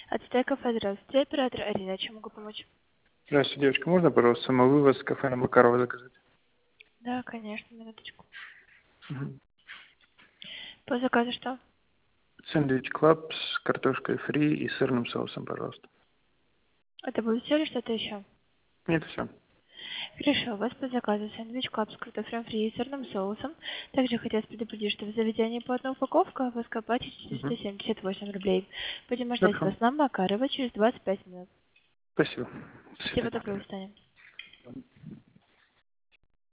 Отстой кафе, здравствуйте. Оператор Арина, чем могу помочь? Здравствуйте, девочка. Можно, пожалуйста, самовывоз с кафе на Макарова заказать? Да, конечно, минуточку. Мгм. По заказу что? Сэндвич Клаб с картошкой фри и сырным соусом, пожалуйста. Это будет все или что-то еще? Нет, все. Хорошо, у вас по заказу сэндвич клаб с картофелем фри и сырным соусом. Также хотелось предупредить, что в заведении по одной упаковке, а вы оплатите 478 рублей. Будем ждать Хорошо. вас на Макарова через 25 минут. Спасибо. До Спасибо, свидания. доброго, до свидания.